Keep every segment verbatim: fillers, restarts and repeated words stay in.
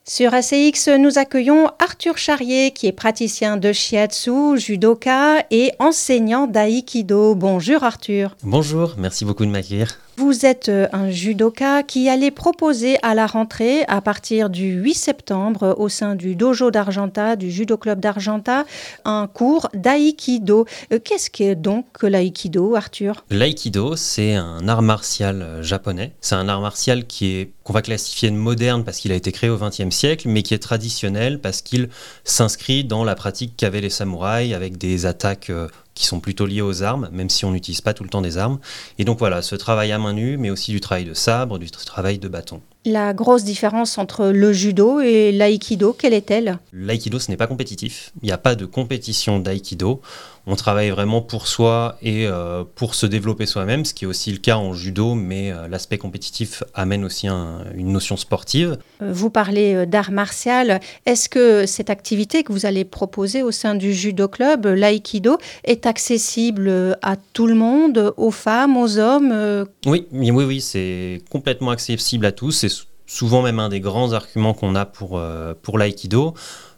Sur A C X, nous accueillons Arthur Charrier, qui est praticien de shiatsu, judoka et enseignant d'aïkido. Bonjour Arthur. Bonjour, merci beaucoup de m'accueillir. Vous êtes un judoka qui allait proposer à la rentrée, à partir du huit septembre, au sein du dojo d'Argenta, du judo club d'Argenta, un cours d'aïkido. Qu'est-ce qu'est donc que l'aïkido, Arthur ? L'aïkido, c'est un art martial japonais. C'est un art martial qui est, qu'on va classifier de moderne parce qu'il a été créé au vingtième siècle, mais qui est traditionnel parce qu'il s'inscrit dans la pratique qu'avaient les samouraïs avec des attaques euh, qui sont plutôt liées aux armes, même si on n'utilise pas tout le temps des armes. Et donc voilà, ce travail à main nue, mais aussi du travail de sabre, du travail de bâton. La grosse différence entre le judo et l'aïkido, quelle est-elle ? L'aïkido, ce n'est pas compétitif. Il n'y a pas de compétition d'aïkido. On travaille vraiment pour soi et euh, pour se développer soi-même, ce qui est aussi le cas en judo, mais euh, l'aspect compétitif amène aussi un, une notion sportive. Vous parlez d'art martial. Est-ce que cette activité que vous allez proposer au sein du judo club, l'aïkido, est accessible à tout le monde, aux femmes, aux hommes ? Oui, oui, oui, c'est complètement accessible à tous. C'est souvent même un des grands arguments qu'on a pour, euh, pour l'aïkido.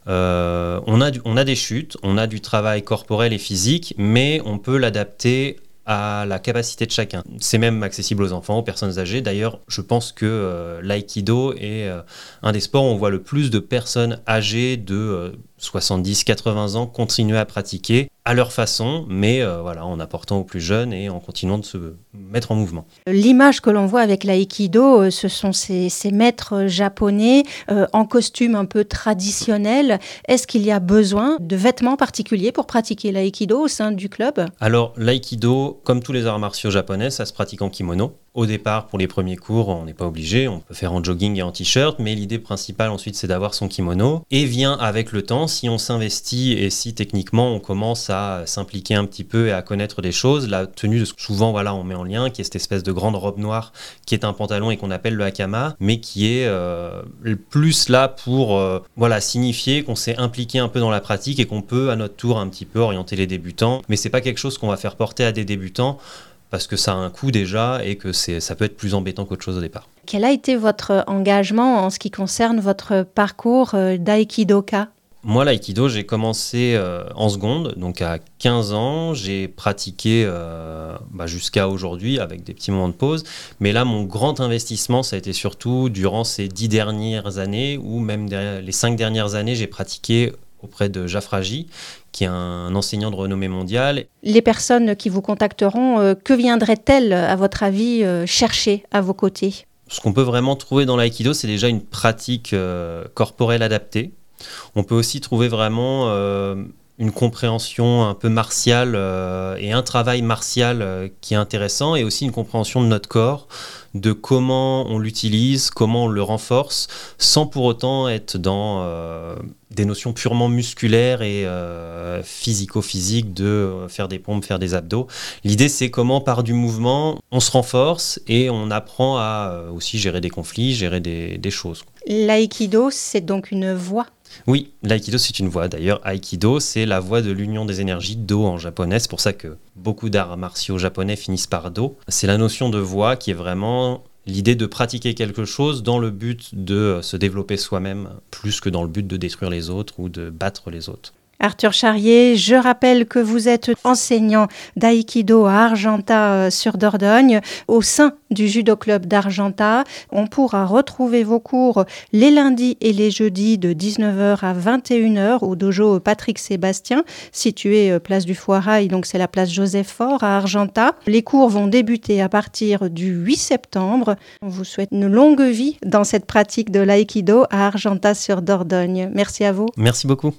Euh, on a du, on a des chutes, on a du travail corporel et physique, mais on peut l'adapter à la capacité de chacun. C'est même accessible aux enfants, aux personnes âgées. D'ailleurs, je pense que euh, l'aïkido est euh, un des sports où on voit le plus de personnes âgées de euh, soixante-dix à quatre-vingts ans continuer à pratiquer à leur façon, mais euh, voilà, en apportant aux plus jeunes et en continuant de se mettre en mouvement. L'image que l'on voit avec l'aïkido, ce sont ces, ces maîtres japonais euh, en costume un peu traditionnel. Est-ce qu'il y a besoin de vêtements particuliers pour pratiquer l'aïkido au sein du club ? Alors, l'aïkido, comme tous les arts martiaux japonais, ça se pratique en kimono. Au départ, pour les premiers cours, on n'est pas obligé, on peut faire en jogging et en t-shirt, mais l'idée principale ensuite, c'est d'avoir son kimono. Et vient avec le temps, si on s'investit et si techniquement on commence à s'impliquer un petit peu et à connaître des choses, la tenue, souvent voilà, on met en lien, qui est cette espèce de grande robe noire, qui est un pantalon et qu'on appelle le hakama, mais qui est euh, plus là pour euh, voilà, signifier qu'on s'est impliqué un peu dans la pratique et qu'on peut à notre tour un petit peu orienter les débutants. Mais c'est pas quelque chose qu'on va faire porter à des débutants, parce que ça a un coût déjà et que c'est, ça peut être plus embêtant qu'autre chose au départ. Quel a été votre engagement en ce qui concerne votre parcours d'aïkidoka ? Moi, l'aïkido, j'ai commencé euh, en seconde, donc à quinze ans. J'ai pratiqué euh, bah, jusqu'à aujourd'hui avec des petits moments de pause. Mais là, mon grand investissement, ça a été surtout durant ces dix dernières années ou même derrière, les cinq dernières années, j'ai pratiqué auprès de Jafraji, qui est un enseignant de renommée mondiale. Les personnes qui vous contacteront, euh, que viendraient-elles, à votre avis, euh, chercher à vos côtés ? Ce qu'on peut vraiment trouver dans l'aïkido, c'est déjà une pratique euh, corporelle adaptée. On peut aussi trouver vraiment euh, une compréhension un peu martiale euh, et un travail martial euh, qui est intéressant, et aussi une compréhension de notre corps, de comment on l'utilise, comment on le renforce, sans pour autant être dans euh, des notions purement musculaires et euh, physico-physiques de euh, faire des pompes, faire des abdos. L'idée, c'est comment par du mouvement, on se renforce et on apprend à euh, aussi gérer des conflits, gérer des, des choses. L'aïkido, c'est donc une voie ? Oui, l'aïkido, c'est une voie. D'ailleurs, aïkido, c'est la voie de l'union des énergies, do en japonais. C'est pour ça que beaucoup d'arts martiaux japonais finissent par do. C'est la notion de voie qui est vraiment l'idée de pratiquer quelque chose dans le but de se développer soi-même, plus que dans le but de détruire les autres ou de battre les autres. Arthur Charrier, je rappelle que vous êtes enseignant d'aïkido à Argenta sur Dordogne au sein du judo club d'Argenta. On pourra retrouver vos cours les lundis et les jeudis de dix-neuf heures à vingt et une heures au dojo Patrick Sébastien, situé place du Foirail, donc c'est la place Joseph Faure à Argenta. Les cours vont débuter à partir du huit septembre. On vous souhaite une longue vie dans cette pratique de l'aïkido à Argenta sur Dordogne. Merci à vous. Merci beaucoup.